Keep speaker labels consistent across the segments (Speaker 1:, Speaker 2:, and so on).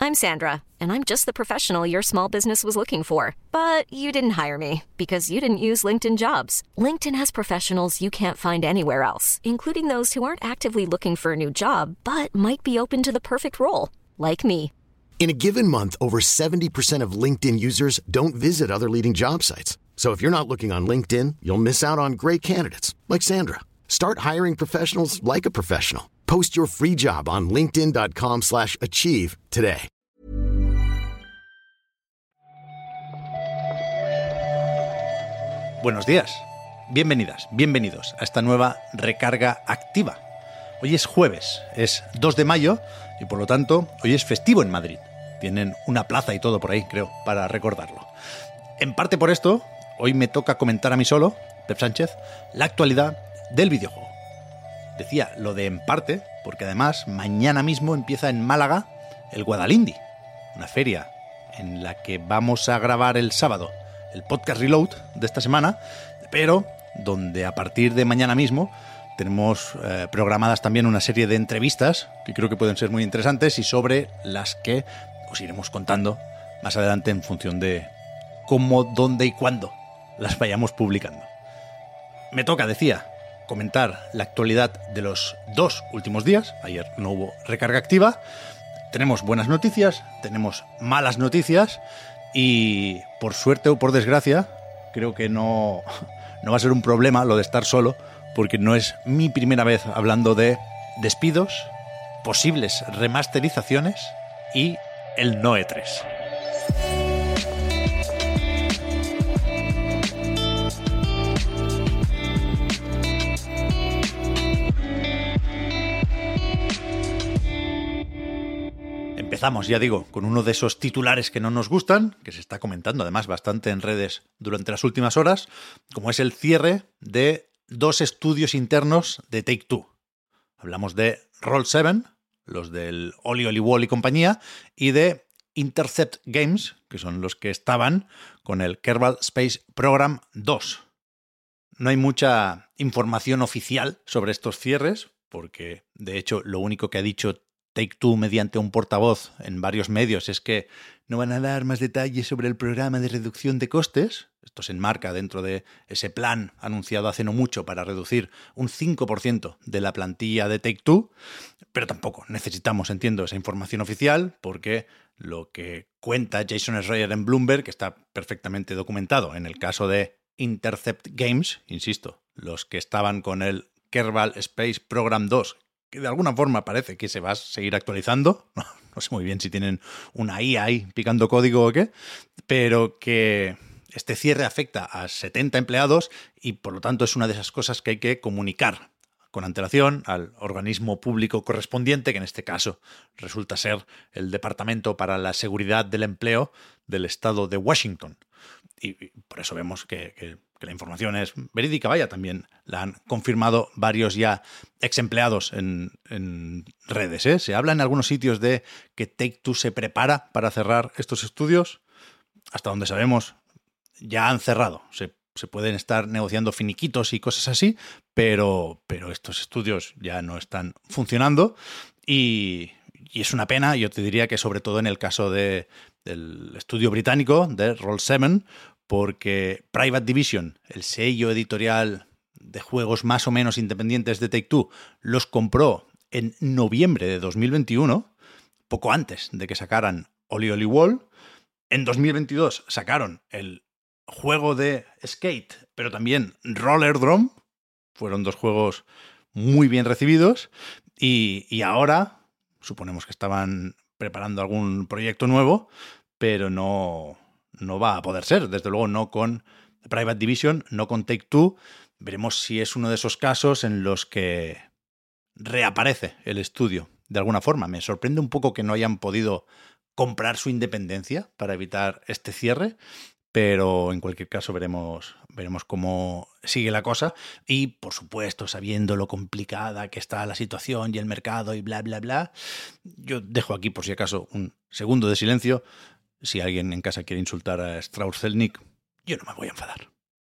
Speaker 1: I'm Sandra, and I'm just the professional your small business was looking for. But you didn't hire me because you didn't use LinkedIn Jobs. LinkedIn has professionals you can't find anywhere else, including those who aren't actively looking for a new job, but might be open to the perfect role, like me.
Speaker 2: In a given month, over 70% of LinkedIn users don't visit other leading job sites. So if you're not looking on LinkedIn, you'll miss out on great candidates like Sandra. Start hiring professionals like a professional. Post your free job on linkedin.com/achieve today.
Speaker 3: Buenos días, bienvenidas, bienvenidos a esta nueva recarga activa. Hoy es jueves, es 2 de mayo y por lo tanto hoy es festivo en Madrid. Tienen una plaza y todo por ahí, creo, para recordarlo. En parte por esto, hoy me toca comentar a mí solo, Pep Sánchez, la actualidad del videojuego. Decía lo de en parte, porque además mañana mismo empieza en Málaga el Guadalindí, una feria en la que vamos a grabar el sábado el podcast Reload de esta semana, pero donde a partir de mañana mismo tenemos programadas también una serie de entrevistas que creo que pueden ser muy interesantes y sobre las que os iremos contando más adelante en función de cómo, dónde y cuándo las vayamos publicando. Me toca, decía, comentar la actualidad de los 2 últimos días. Ayer no hubo recarga activa. Tenemos buenas noticias, tenemos malas noticias y, por suerte o por desgracia, creo que no va a ser un problema lo de estar solo, porque no es mi primera vez hablando de despidos, posibles remasterizaciones y el no E3. Empezamos, ya digo, con uno de esos titulares que no nos gustan, que se está comentando además bastante en redes durante las últimas horas, como es el cierre de 2 estudios internos de Take-Two. Hablamos de Roll7, los del Oli Oli Wall y compañía, y de Intercept Games, que son los que estaban con el Kerbal Space Program 2. No hay mucha información oficial sobre estos cierres, porque de hecho lo único que ha dicho Take-Two mediante un portavoz en varios medios es que no van a dar más detalles sobre el programa de reducción de costes. Esto se enmarca dentro de ese plan anunciado hace no mucho para reducir un 5% de la plantilla de Take-Two, pero tampoco necesitamos, entiendo, esa información oficial, porque lo que cuenta Jason Schreier en Bloomberg, que está perfectamente documentado en el caso de Intercept Games, insisto, los que estaban con el Kerbal Space Program 2, que de alguna forma parece que se va a seguir actualizando. No sé muy bien si tienen una IA ahí picando código o qué, pero que este cierre afecta a 70 empleados y por lo tanto es una de esas cosas que hay que comunicar con antelación al organismo público correspondiente, que en este caso resulta ser el Departamento para la Seguridad del Empleo del Estado de Washington. Y por eso vemos que la información es verídica, vaya, también la han confirmado varios ya ex empleados en redes, ¿eh? Se habla en algunos sitios de que Take-Two se prepara para cerrar estos estudios. Hasta donde sabemos, ya han cerrado. Se pueden estar negociando finiquitos y cosas así, pero estos estudios ya no están funcionando y es una pena. Yo te diría que sobre todo en el caso del estudio británico de Roll7, porque Private Division, el sello editorial de juegos más o menos independientes de Take-Two, los compró en noviembre de 2021, poco antes de que sacaran Oli Oli Wall. En 2022 sacaron el juego de skate, pero también Rollerdrome. Fueron 2 juegos muy bien recibidos y ahora suponemos que estaban preparando algún proyecto nuevo, pero no va a poder ser, desde luego no con Private Division, no con Take-Two. Veremos si es uno de esos casos en los que reaparece el estudio de alguna forma. Me sorprende un poco que no hayan podido comprar su independencia para evitar este cierre, pero en cualquier caso veremos cómo sigue la cosa y, por supuesto, sabiendo lo complicada que está la situación y el mercado y bla, bla, bla, yo dejo aquí, por si acaso, un segundo de silencio. Si alguien en casa quiere insultar a Strauss-Zelnick, yo no me voy a enfadar.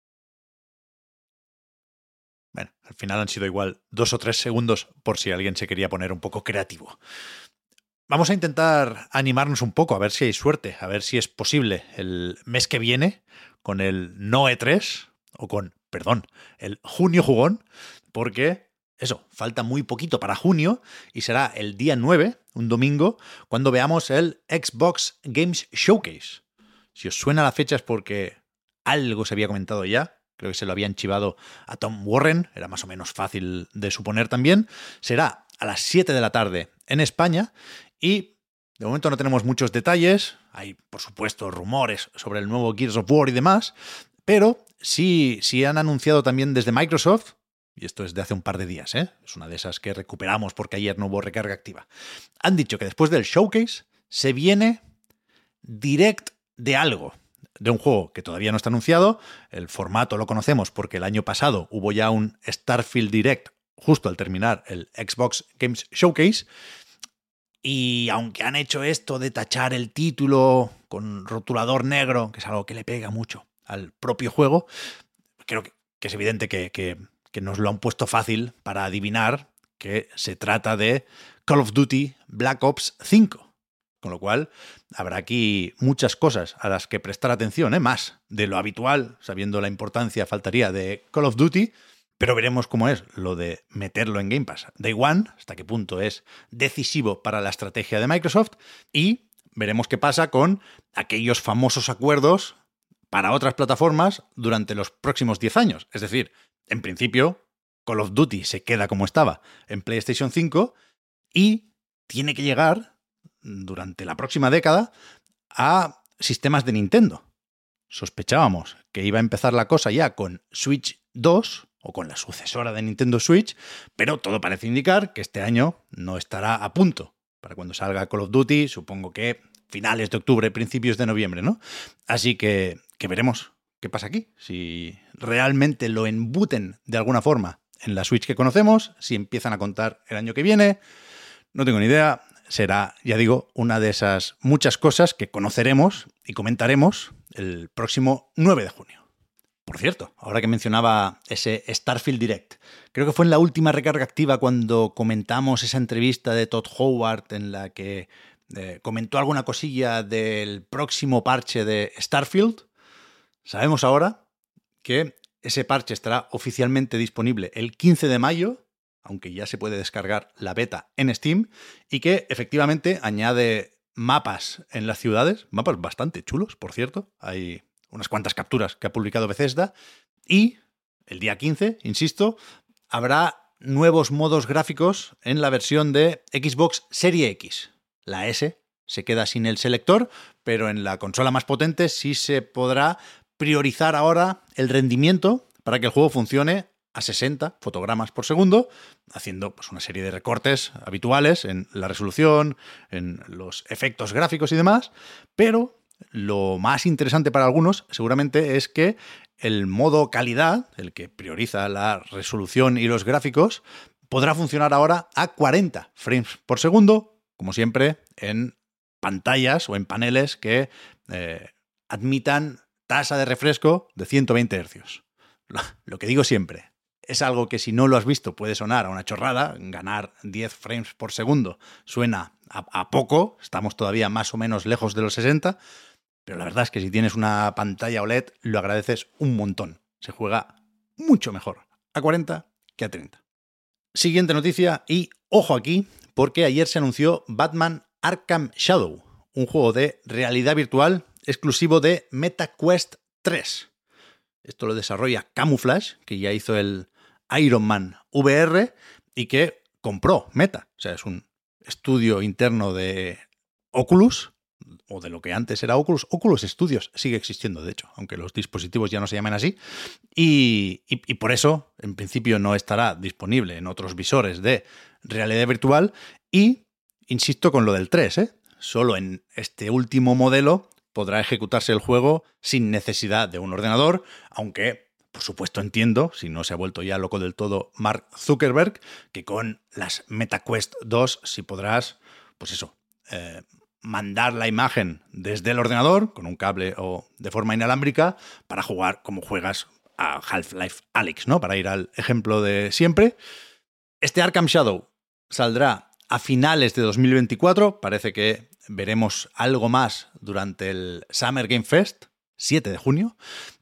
Speaker 3: Bueno, al final han sido igual 2 o 3 segundos por si alguien se quería poner un poco creativo. Vamos a intentar animarnos un poco, a ver si hay suerte, a ver si es posible el mes que viene con el no E3, o con, perdón, el junio jugón, porque eso, falta muy poquito para junio y será el día 9, un domingo, cuando veamos el Xbox Games Showcase. Si os suena la fecha es porque algo se había comentado ya, creo que se lo habían chivado a Tom Warren, era más o menos fácil de suponer también. Será a las 7 de la tarde en España y de momento no tenemos muchos detalles, hay por supuesto rumores sobre el nuevo Gears of War y demás, pero sí han anunciado también desde Microsoft, y esto es de hace un par de días, es una de esas que recuperamos porque ayer no hubo recarga activa, han dicho que después del Showcase se viene Direct de algo, de un juego que todavía no está anunciado, el formato lo conocemos porque el año pasado hubo ya un Starfield Direct justo al terminar el Xbox Games Showcase, y aunque han hecho esto de tachar el título con rotulador negro, que es algo que le pega mucho al propio juego, creo que es evidente que nos lo han puesto fácil para adivinar que se trata de Call of Duty Black Ops 5. Con lo cual, habrá aquí muchas cosas a las que prestar atención, más de lo habitual, sabiendo la importancia, faltaría, de Call of Duty, pero veremos cómo es lo de meterlo en Game Pass Day One, hasta qué punto es decisivo para la estrategia de Microsoft, y veremos qué pasa con aquellos famosos acuerdos para otras plataformas durante los próximos 10 años. Es decir, en principio, Call of Duty se queda como estaba en PlayStation 5 y tiene que llegar durante la próxima década a sistemas de Nintendo. Sospechábamos que iba a empezar la cosa ya con Switch 2 o con la sucesora de Nintendo Switch, pero todo parece indicar que este año no estará a punto. Para cuando salga Call of Duty, supongo que finales de octubre, principios de noviembre, ¿no? Así que veremos qué pasa aquí. Si realmente lo embuten de alguna forma en la Switch que conocemos, si empiezan a contar el año que viene, no tengo ni idea. Será, ya digo, una de esas muchas cosas que conoceremos y comentaremos el próximo 9 de junio. Por cierto, ahora que mencionaba ese Starfield Direct, creo que fue en la última recarga activa cuando comentamos esa entrevista de Todd Howard en la que comentó alguna cosilla del próximo parche de Starfield. Sabemos ahora que ese parche estará oficialmente disponible el 15 de mayo, aunque ya se puede descargar la beta en Steam, y que efectivamente añade mapas en las ciudades, mapas bastante chulos, por cierto, hay unas cuantas capturas que ha publicado Bethesda, y el día 15, insisto, habrá nuevos modos gráficos en la versión de Xbox Series X. La S se queda sin el selector, pero en la consola más potente sí se podrá priorizar ahora el rendimiento para que el juego funcione a 60 fotogramas por segundo, haciendo pues una serie de recortes habituales en la resolución, en los efectos gráficos y demás, pero lo más interesante para algunos seguramente es que el modo calidad, el que prioriza la resolución y los gráficos, podrá funcionar ahora a 40 frames por segundo, como siempre, en pantallas o en paneles que admitan tasa de refresco de 120 Hz. Lo que digo siempre, es algo que si no lo has visto puede sonar a una chorrada, ganar 10 frames por segundo suena a poco, estamos todavía más o menos lejos de los 60, pero la verdad es que si tienes una pantalla OLED lo agradeces un montón. Se juega mucho mejor a 40 que a 30. Siguiente noticia y ojo aquí, porque ayer se anunció Batman Arkham Shadow, un juego de realidad virtual exclusivo de MetaQuest 3. Esto lo desarrolla Camouflage, que ya hizo el Iron Man VR y que compró Meta. O sea, es un estudio interno de Oculus, o de lo que antes era Oculus. Oculus Studios sigue existiendo, de hecho, aunque los dispositivos ya no se llaman así. Y por eso, en principio, no estará disponible en otros visores de realidad virtual. Y, insisto con lo del 3, solo en este último modelo podrá ejecutarse el juego sin necesidad de un ordenador, aunque, por supuesto, entiendo, si no se ha vuelto ya loco del todo Mark Zuckerberg, que con las MetaQuest 2 sí podrás, pues eso, mandar la imagen desde el ordenador, con un cable o de forma inalámbrica, para jugar como juegas a Half-Life Alyx, ¿no? Para ir al ejemplo de siempre. Este Arkham Shadow saldrá a finales de 2024. Parece que veremos algo más durante el Summer Game Fest, 7 de junio.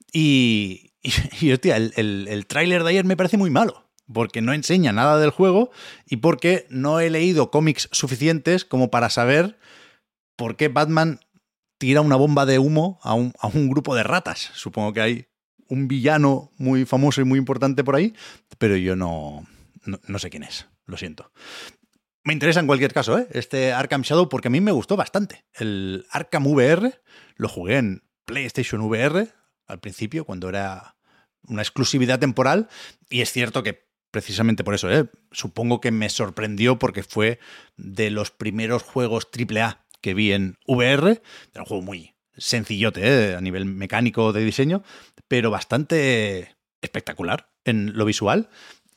Speaker 3: Y hostia, el tráiler de ayer me parece muy malo, porque no enseña nada del juego y porque no he leído cómics suficientes como para saber por qué Batman tira una bomba de humo a un grupo de ratas. Supongo que hay un villano muy famoso y muy importante por ahí, pero yo no sé quién es, lo siento. Me interesa en cualquier caso, este Arkham Shadow, porque a mí me gustó bastante. El Arkham VR lo jugué en PlayStation VR al principio, cuando era una exclusividad temporal, y es cierto que precisamente por eso, supongo que me sorprendió porque fue de los primeros juegos AAA que vi en VR. Era un juego muy sencillote, a nivel mecánico de diseño, pero bastante espectacular en lo visual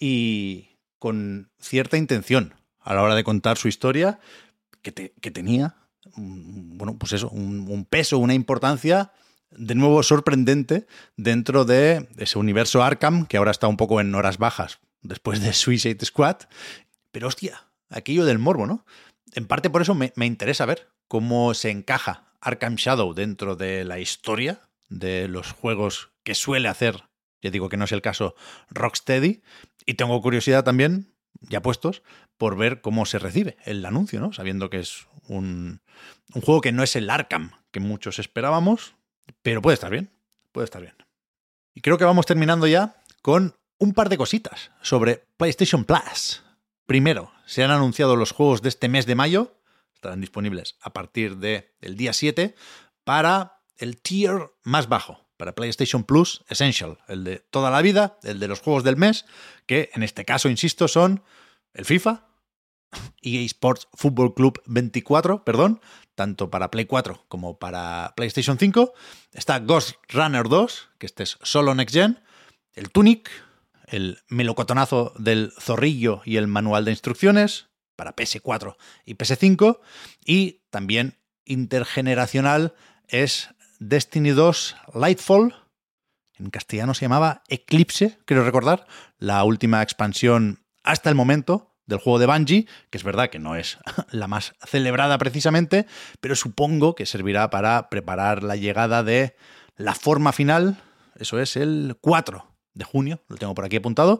Speaker 3: y con cierta intención a la hora de contar su historia, que tenía, bueno, pues eso, un peso, una importancia, de nuevo sorprendente, dentro de ese universo Arkham, que ahora está un poco en horas bajas después de Suicide Squad. Pero hostia, aquello del morbo, ¿no? En parte por eso me interesa ver cómo se encaja Arkham Shadow dentro de la historia de los juegos que suele hacer, ya digo que no es el caso, Rocksteady, y tengo curiosidad también, ya puestos, por ver cómo se recibe el anuncio, ¿no? Sabiendo que es un juego que no es el Arkham que muchos esperábamos, pero puede estar bien, puede estar bien. Y creo que vamos terminando ya con un par de cositas sobre PlayStation Plus. Primero, se han anunciado los juegos de este mes de mayo, estarán disponibles a partir del día 7, para el tier más bajo, para PlayStation Plus Essential, el de toda la vida, el de los juegos del mes, que en este caso, insisto, son el FIFA, EA Sports Football Club 24, tanto para Play 4 como para PlayStation 5. Está Ghost Runner 2, que este es solo Next Gen, el Tunic, el melocotonazo del zorrillo y el manual de instrucciones para PS4 y PS5, y también intergeneracional es Destiny 2 Lightfall, en castellano se llamaba Eclipse, quiero recordar, la última expansión hasta el momento del juego de Bungie, que es verdad que no es la más celebrada precisamente, pero supongo que servirá para preparar la llegada de la forma final, eso es el 4 de junio, lo tengo por aquí apuntado.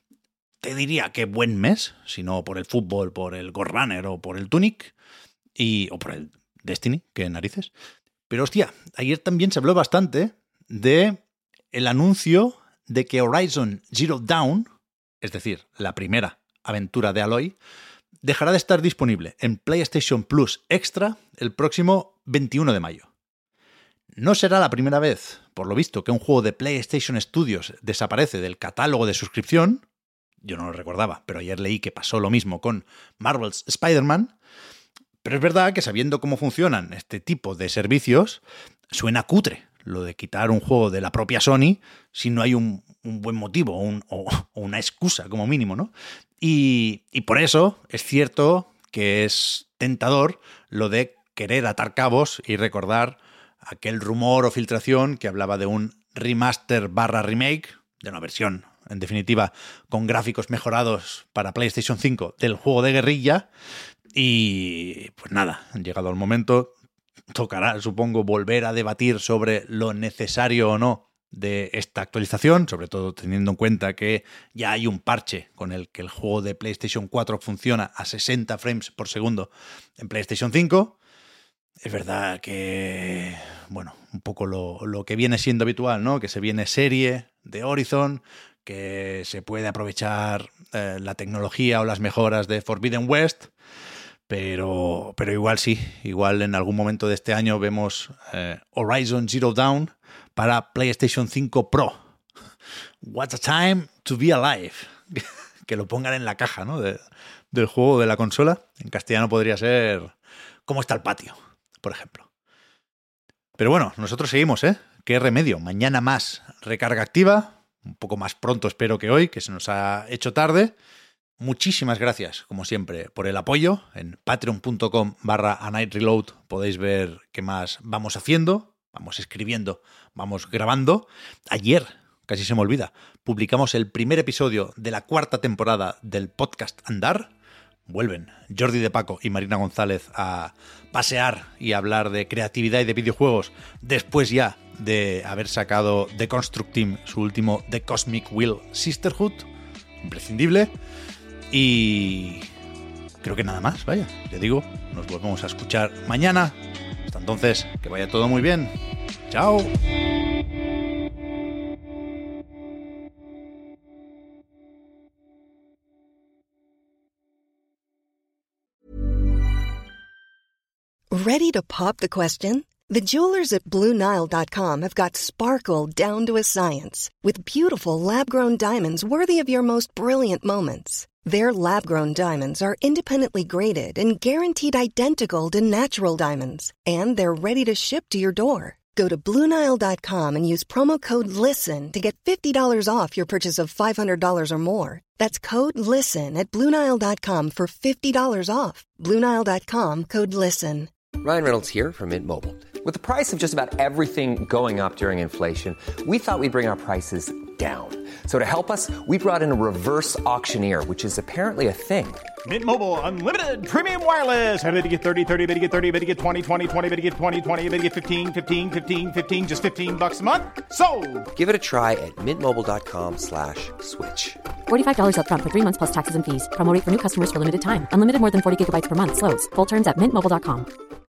Speaker 3: Te diría que buen mes, si no por el fútbol, por el Ghost Runner o por el Tunic, o por el Destiny, que narices. Pero hostia, ayer también se habló bastante de el anuncio de que Horizon Zero Dawn, es decir, la primera aventura de Aloy, dejará de estar disponible en PlayStation Plus Extra el próximo 21 de mayo. No será la primera vez, por lo visto, que un juego de PlayStation Studios desaparece del catálogo de suscripción. Yo no lo recordaba, pero ayer leí que pasó lo mismo con Marvel's Spider-Man. Pero es verdad que sabiendo cómo funcionan este tipo de servicios, suena cutre lo de quitar un juego de la propia Sony si no hay un buen motivo o una excusa como mínimo, ¿no? Y por eso es cierto que es tentador lo de querer atar cabos y recordar aquel rumor o filtración que hablaba de un remaster/remake, de una versión, en definitiva, con gráficos mejorados para PlayStation 5 del juego de guerrilla. Y pues nada, llegado el momento, tocará, supongo, volver a debatir sobre lo necesario o no de esta actualización, sobre todo teniendo en cuenta que ya hay un parche con el que el juego de PlayStation 4 funciona a 60 frames por segundo en PlayStation 5. Es verdad que, bueno, un poco lo que viene siendo habitual, ¿no? Que se viene serie de Horizon, que se puede aprovechar la tecnología o las mejoras de Forbidden West, pero igual sí, igual en algún momento de este año vemos Horizon Zero Dawn para PlayStation 5 Pro. What a time to be alive. Que lo pongan en la caja, ¿no? del juego de la consola. En castellano podría ser ¿Cómo está el patio?, por ejemplo. Pero bueno, nosotros seguimos, ¿eh? Qué remedio. Mañana más recarga activa. Un poco más pronto espero que hoy, que se nos ha hecho tarde. Muchísimas gracias, como siempre, por el apoyo. En patreon.com/anightreload podéis ver qué más vamos haciendo, vamos escribiendo, vamos grabando. Ayer, casi se me olvida, publicamos el primer episodio de la 4ª temporada del podcast Andar. vuelven Jordi de Paco y Marina González a pasear y hablar de creatividad y de videojuegos después ya de haber sacado The Construct Team, su último The Cosmic Wheel Sisterhood, imprescindible. Y creo que nada más, vaya, ya digo, nos volvemos a escuchar mañana. Hasta entonces, que vaya todo muy bien. Chao.
Speaker 4: Ready to pop the question? The jewelers at BlueNile.com have got sparkle down to a science with beautiful lab-grown diamonds worthy of your most brilliant moments. Their lab-grown diamonds are independently graded and guaranteed identical to natural diamonds, and they're ready to ship to your door. Go to BlueNile.com and use promo code LISTEN to get $50 off your purchase of $500 or more. That's code LISTEN at BlueNile.com for $50 off. BlueNile.com, code LISTEN.
Speaker 5: Ryan Reynolds here from Mint Mobile. With the price of just about everything going up during inflation, we thought we'd bring our prices down. So to help us, we brought in a reverse auctioneer, which is apparently a thing.
Speaker 6: Mint Mobile Unlimited Premium Wireless. How to get 30, 30, how to get 30, how to get 20, 20, 20, how to get 20, 20, how to get 15, 15, 15, 15, just $15 a month? Sold!
Speaker 5: Give it a try at mintmobile.com/switch.
Speaker 7: $45 up front for 3 months plus taxes and fees. Promo rate for new customers for limited time. Unlimited more than 40 gigabytes per month. Slows full terms at mintmobile.com.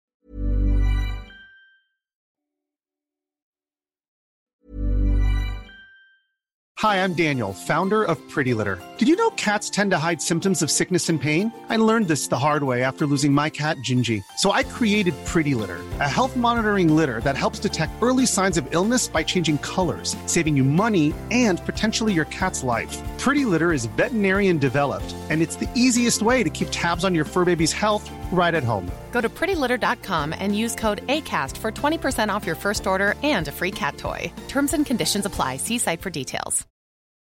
Speaker 8: Hi, I'm Daniel, founder of Pretty Litter. Did you know cats tend to hide symptoms of sickness and pain? I learned this the hard way after losing my cat, Gingy. So I created Pretty Litter, a health monitoring litter that helps detect early signs of illness by changing colors, saving you money and potentially your cat's life. Pretty Litter is veterinarian developed, and it's the easiest way to keep tabs on your fur baby's health right at home.
Speaker 9: Go to prettylitter.com and use code ACAST for 20% off your first order and a free cat toy. Terms and conditions apply. See site for details.